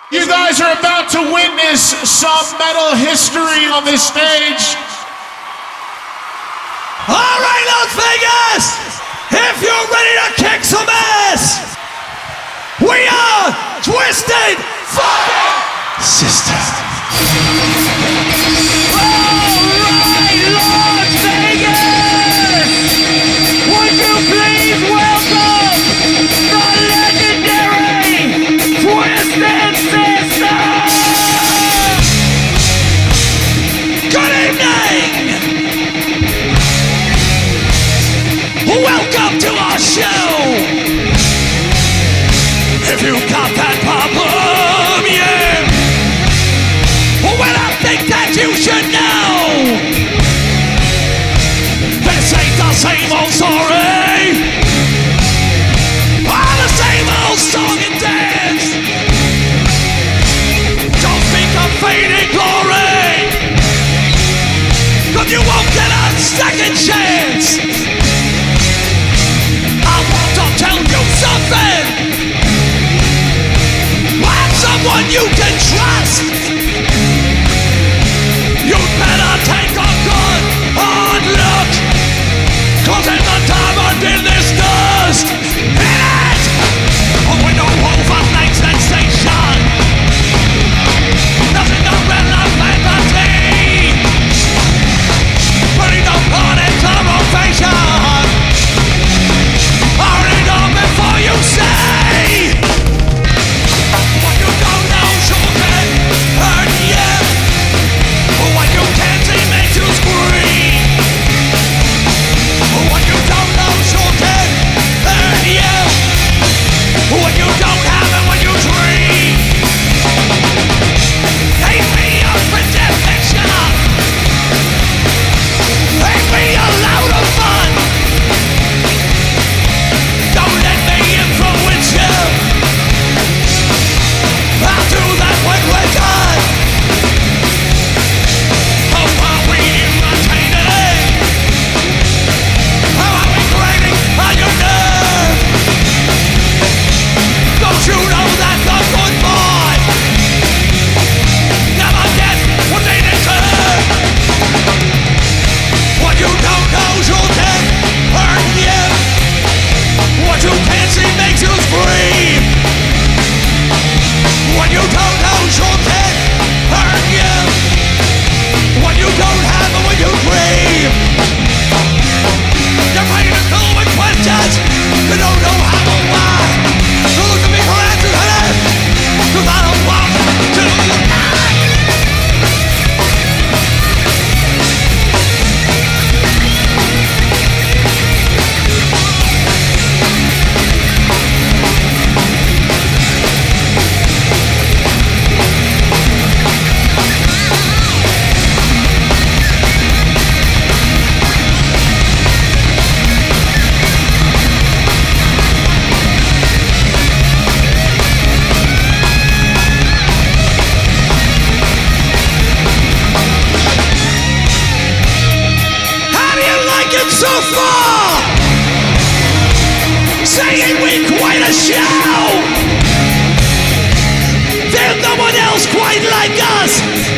You guys are about to witness some metal history on this stage. All right, Las Vegas, if you're ready to kick some ass, we are Twisted Fucking Sister. All right, Las Vegas, would you please welcome the legendary Twisted Sister? Good evening. Welcome to our show. If you got that problem, yeah, well, I think that you should know this ain't the same old story, or the same old song and dance. Don't speak of fading glory, 'cause you won't get a second chance. Tell you something. I'm someone you can trust. You'd better take a good hard look, 'cause in the diamond in this dust, in it, we know overnights that station. Nothing to relevant the tea. Burning the blood in conversation. Already know before you say what you don't know sure can hurt you. What you can't see makes you scream. What you don't know sure can hurt you. What you don't have and what you dream. Hate me a pretend fiction. Hate me a loud of fun. Don't let me influence you. I'll do that when we're done. How are we imitating? How are we grating on your nerve? Don't you know that the good boy never gets what they deserve? What you don't know sure can hurt you. What you can't see makes you scream. What you don't know sure can hurt you. What you don't have and what you dream. You're ready to fill with questions. You don't know how or why. You look at me for answers, honey, 'cause I don't want to lie. So far, saying we quite a show. There's no one else quite like us.